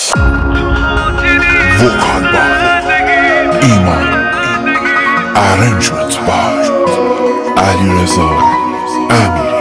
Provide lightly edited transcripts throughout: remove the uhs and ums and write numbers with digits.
وکال باد ایمان ارنجمنت بای علیرضا امیری.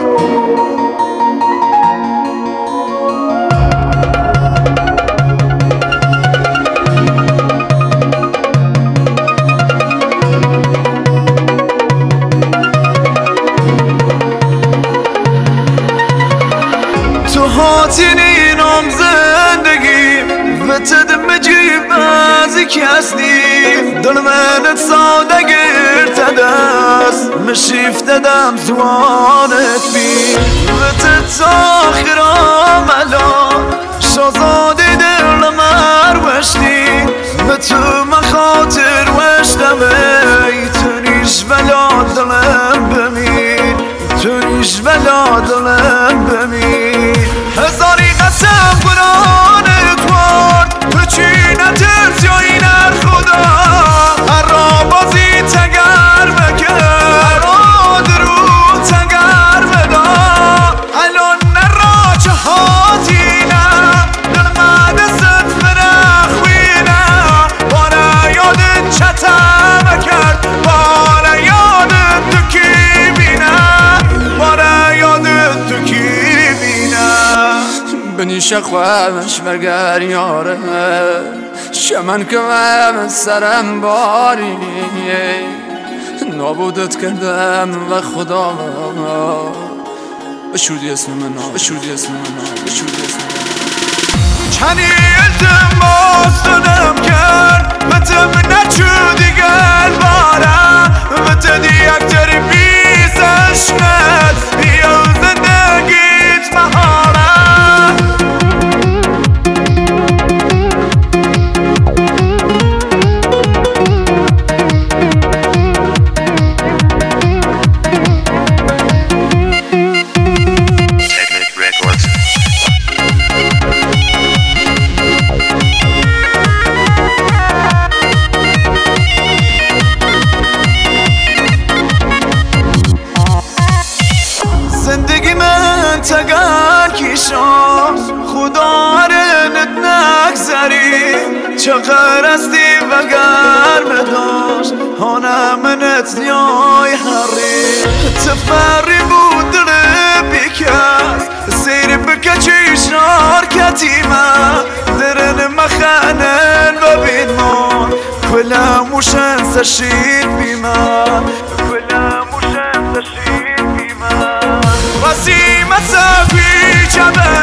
تو هاتینی نام زندگی و تدم جیب ازی کسنی دل منت ساده گرت دست مشیفت دم زوانت بی و تتاخر آملا شازادی دل مروشتی و تو مخاطر وشتمه تو نیش بلا دلم بمین تو نیش بلا دلم بمین هزاری قسم قرآنت وارد تو چی نترس یا این خدا هر را بازی تگر بکر درو تگر بدا الان نرا چه هاتینم دل مدست فرخوینم باره یادت چطمه کرد باره یادت تو کی بینم باره یادت تو کی بنیشه خوامش مگر یاره شمن که من سرم باری نابودت کردم و خدا بشوردی اسم من بشوردی اسم من بشوردی اسم من چنی التماس دادم کرد بتم نچو دیگر بارم بتدی اکتر بیزش ند بیا زندگیت مهارم زندگی من تگر کیشم خدا رنت نگذری چقدر استی و گرم داشت هانه منت نیای هری تفری بود دل بیکس سیر بکچیش نارکتی من درن مخنن و بیدمان کلموشن سشید بیمن کلموشن سشید بیمن وسیمت سفی جبه